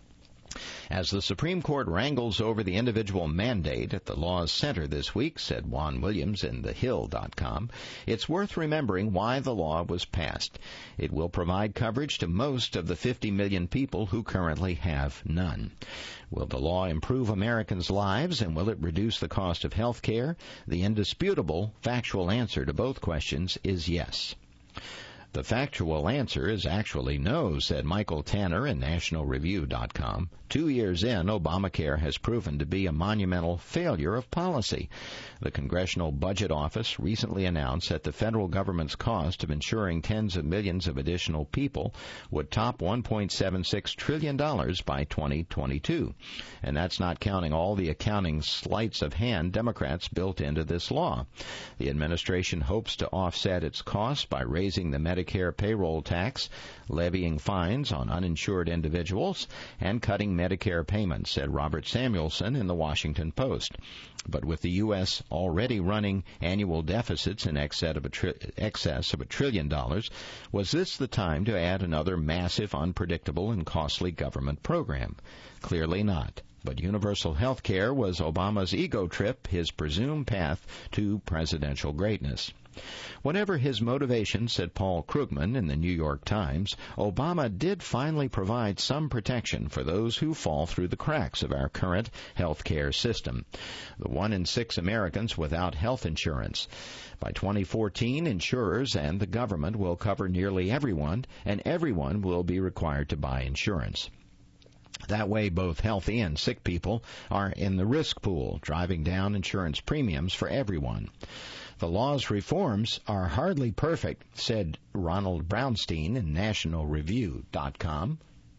As the Supreme Court wrangles over the individual mandate at the law's center this week, said Juan Williams in TheHill.com, it's worth remembering why the law was passed. It will provide coverage to most of the 50 million people who currently have none. Will the law improve Americans' lives, and will it reduce the cost of health care? The indisputable, factual answer to both questions is yes. The factual answer is actually no, said Michael Tanner in NationalReview.com. 2 years in, Obamacare has proven to be a monumental failure of policy. The Congressional Budget Office recently announced that the federal government's cost of insuring tens of millions of additional people would top $1.76 trillion by 2022. And that's not counting all the accounting sleights of hand Democrats built into this law. The administration hopes to offset its costs by raising the Medicare payroll tax, levying fines on uninsured individuals, and cutting Medicare payments, said Robert Samuelson in the Washington Post. But with the U.S. already running annual deficits in excess of $1 trillion, was this the time to add another massive, unpredictable, and costly government program? Clearly not. But universal health care was Obama's ego trip, his presumed path to presidential greatness. Whatever his motivation, said Paul Krugman in the New York Times, Obama did finally provide some protection for those who fall through the cracks of our current health care system. The 1 in 6 Americans without health insurance. By 2014, insurers and the government will cover nearly everyone, and everyone will be required to buy insurance. That way, both healthy and sick people are in the risk pool, driving down insurance premiums for everyone. The law's reforms are hardly perfect, said Ronald Brownstein in NationalReview.com.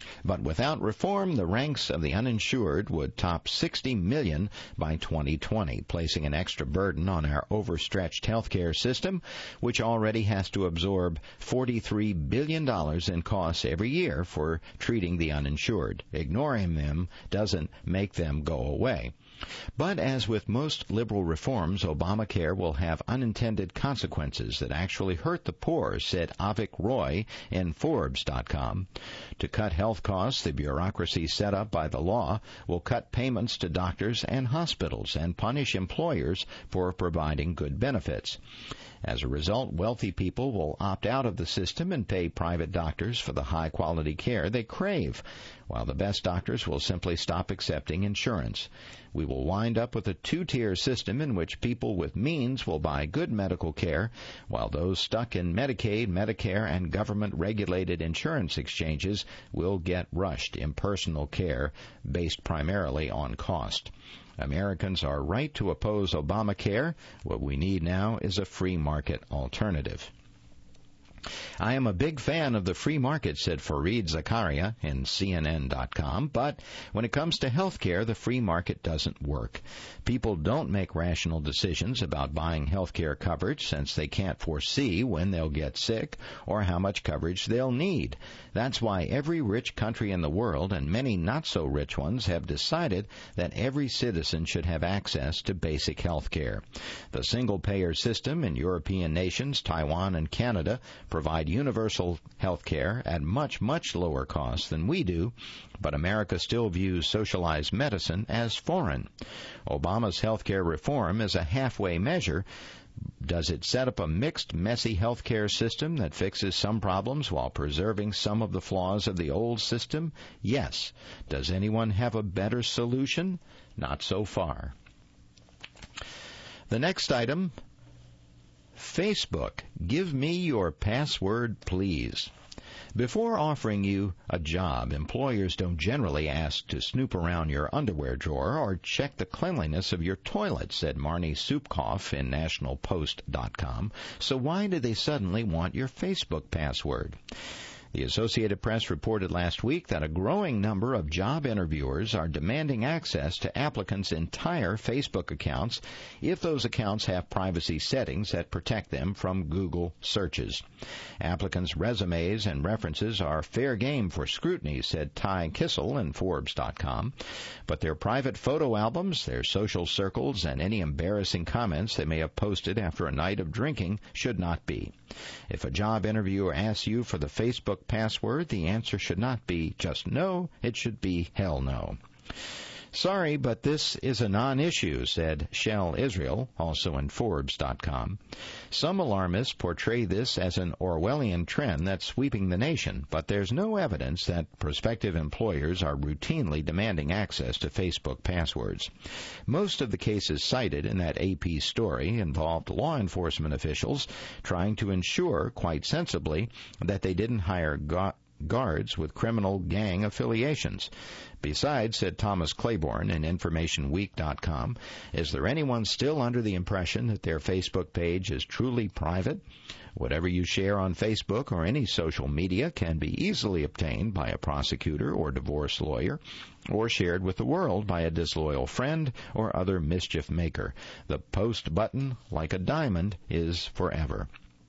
But without reform, the ranks of the uninsured would top 60 million by 2020, placing an extra burden on our overstretched healthcare system, which already has to absorb $43 billion in costs every year for treating the uninsured. Ignoring them doesn't make them go away. But as with most liberal reforms, Obamacare will have unintended consequences that actually hurt the poor, said Avik Roy in Forbes.com. To cut health costs, the bureaucracy set up by the law will cut payments to doctors and hospitals and punish employers for providing good benefits. As a result, wealthy people will opt out of the system and pay private doctors for the high-quality care they crave, while the best doctors will simply stop accepting insurance. We will wind up with a two-tier system in which people with means will buy good medical care, while those stuck in Medicaid, Medicare, and government-regulated insurance exchanges will get rushed impersonal care based primarily on cost. Americans are right to oppose Obamacare. What we need now is a free market alternative. I am a big fan of the free market, said Fareed Zakaria in CNN.com, but when it comes to health care, the free market doesn't work. People don't make rational decisions about buying health care coverage since they can't foresee when they'll get sick or how much coverage they'll need. That's why every rich country in the world and many not-so-rich ones have decided that every citizen should have access to basic health care. The single-payer system in European nations, Taiwan, and Canada provide universal health care at much, much lower cost than we do, but America still views socialized medicine as foreign. Obama's health care reform is a halfway measure. Does it set up a mixed, messy health care system that fixes some problems while preserving some of the flaws of the old system? Yes. Does anyone have a better solution? Not so far. The next item, Facebook. Give me your password, please. Before offering you a job, employers don't generally ask to snoop around your underwear drawer or check the cleanliness of your toilet, said Marnie Supkoff in NationalPost.com. So why do they suddenly want your Facebook password? The Associated Press reported last week that a growing number of job interviewers are demanding access to applicants' entire Facebook accounts if those accounts have privacy settings that protect them from Google searches. Applicants' resumes and references are fair game for scrutiny, said Ty Kissel in Forbes.com, but their private photo albums, their social circles, and any embarrassing comments they may have posted after a night of drinking should not be. If a job interviewer asks you for the Facebook password, the answer should not be just no, it should be hell no. Sorry, but this is a non-issue, said Shell Israel, also in Forbes.com. Some alarmists portray this as an Orwellian trend that's sweeping the nation, but there's no evidence that prospective employers are routinely demanding access to Facebook passwords. Most of the cases cited in that AP story involved law enforcement officials trying to ensure, quite sensibly, that they didn't hire guards with criminal gang affiliations. Besides, said Thomas Claiborne in InformationWeek.com, is there anyone still under the impression that their Facebook page is truly private? Whatever you share on Facebook or any social media can be easily obtained by a prosecutor or divorce lawyer, or shared with the world by a disloyal friend or other mischief maker. The post button, like a diamond, is forever.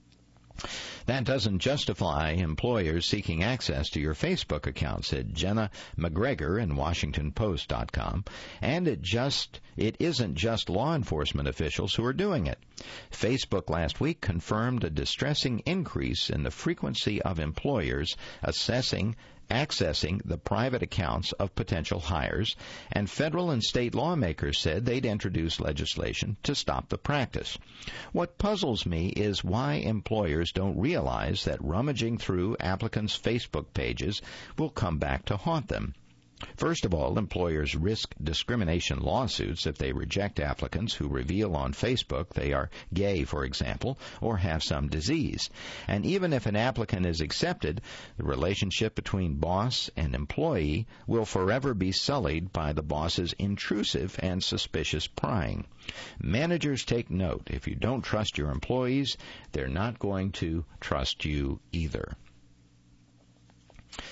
That doesn't justify employers seeking access to your Facebook account, said Jenna McGregor in WashingtonPost.com, and it isn't just law enforcement officials who are doing it. Facebook last week confirmed a distressing increase in the frequency of employers accessing the private accounts of potential hires, and federal and state lawmakers said they'd introduce legislation to stop the practice. What puzzles me is why employers don't realize that rummaging through applicants' Facebook pages will come back to haunt them. First of all, employers risk discrimination lawsuits if they reject applicants who reveal on Facebook they are gay, for example, or have some disease. And even if an applicant is accepted, the relationship between boss and employee will forever be sullied by the boss's intrusive and suspicious prying. Managers, take note. If you don't trust your employees, they're not going to trust you either.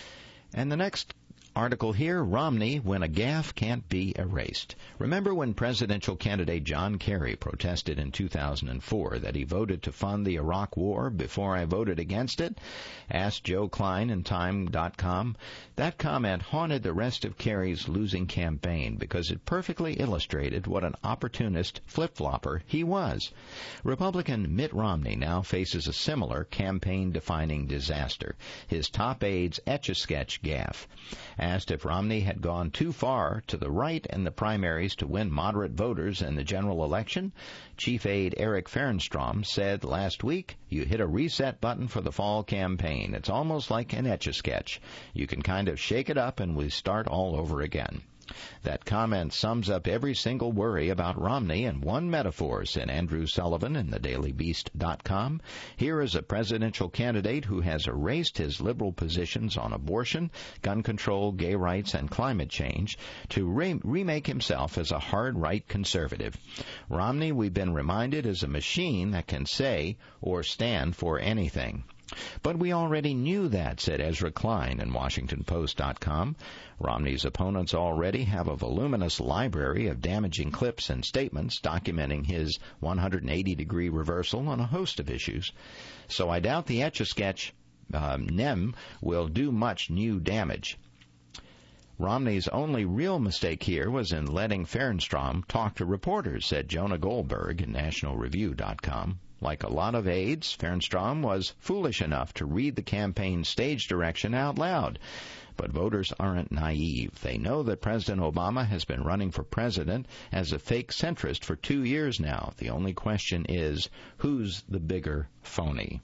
And the next article here, Romney, when a gaffe can't be erased. Remember when presidential candidate John Kerry protested in 2004 that he voted to fund the Iraq War before I voted against it? Asked Joe Klein in Time.com. That comment haunted the rest of Kerry's losing campaign because it perfectly illustrated what an opportunist flip-flopper he was. Republican Mitt Romney now faces a similar campaign-defining disaster, his top aide's Etch-a-Sketch gaffe. Asked if Romney had gone too far to the right in the primaries to win moderate voters in the general election, Chief Aide Eric Fernstrom said last week, "You hit a reset button for the fall campaign. It's almost like an Etch-a-Sketch. You can kind of shake it up and we start all over again." That comment sums up every single worry about Romney in one metaphor, said Andrew Sullivan in thedailybeast.com. Here is a presidential candidate who has erased his liberal positions on abortion, gun control, gay rights, and climate change to remake himself as a hard-right conservative. Romney, we've been reminded, is a machine that can say or stand for anything. But we already knew that, said Ezra Klein in WashingtonPost.com. Romney's opponents already have a voluminous library of damaging clips and statements documenting his 180-degree reversal on a host of issues. So I doubt the Etch-a-Sketch NEM will do much new damage. Romney's only real mistake here was in letting Fernstrom talk to reporters, said Jonah Goldberg in NationalReview.com. Like a lot of aides, Fernstrom was foolish enough to read the campaign stage direction out loud. But voters aren't naive. They know that President Obama has been running for president as a fake centrist for 2 years now. The only question is, who's the bigger phony?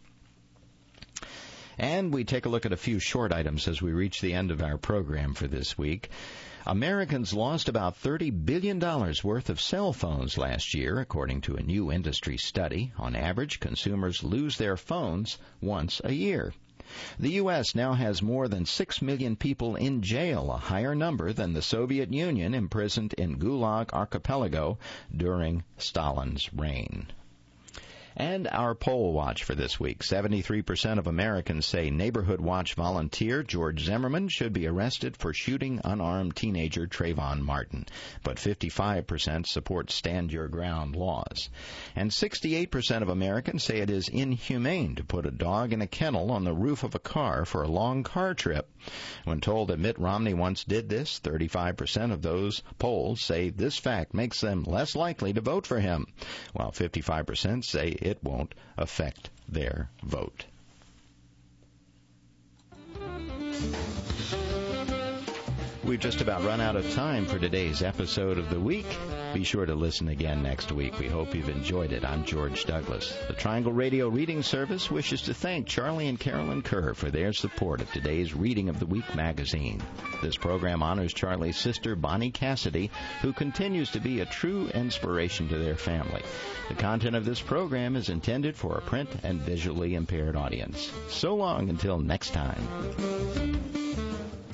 And we take a look at a few short items as we reach the end of our program for this week. Americans lost about $30 billion worth of cell phones last year, according to a new industry study. On average, consumers lose their phones once a year. The U.S. now has more than 6 million people in jail, a higher number than the Soviet Union imprisoned in Gulag Archipelago during Stalin's reign. And our poll watch for this week. 73% of Americans say Neighborhood Watch volunteer George Zimmerman should be arrested for shooting unarmed teenager Trayvon Martin. But 55% support Stand Your Ground laws. And 68% of Americans say it is inhumane to put a dog in a kennel on the roof of a car for a long car trip. When told that Mitt Romney once did this, 35% of those polled say this fact makes them less likely to vote for him, while 55% say it won't affect their vote. We've just about run out of time for today's episode of the week. Be sure to listen again next week. We hope you've enjoyed it. I'm George Douglas. The Triangle Radio Reading Service wishes to thank Charlie and Carolyn Kerr for their support of today's Reading of the Week magazine. This program honors Charlie's sister, Bonnie Cassidy, who continues to be a true inspiration to their family. The content of this program is intended for a print and visually impaired audience. So long until next time.